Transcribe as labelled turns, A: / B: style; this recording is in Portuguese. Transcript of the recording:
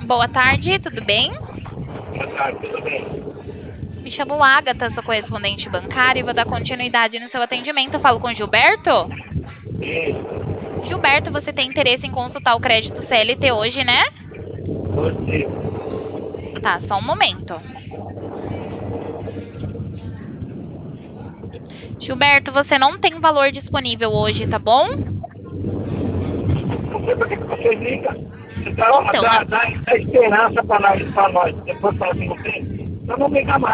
A: Boa tarde, tudo bem?
B: Boa tarde, tudo bem?
A: Me chamo Agatha, sou correspondente bancária e vou dar continuidade no seu atendimento. Eu falo com Gilberto?
B: Isso,
A: Gilberto, você tem interesse em consultar o crédito CLT hoje, né?
B: você.
A: Tá, só um momento. Gilberto, você não tem valor disponível hoje, tá bom?
B: Não sei por que você liga. Você
A: Então,
B: dá esperança para nós. Depois fala assim, não tem. Então não liga mais.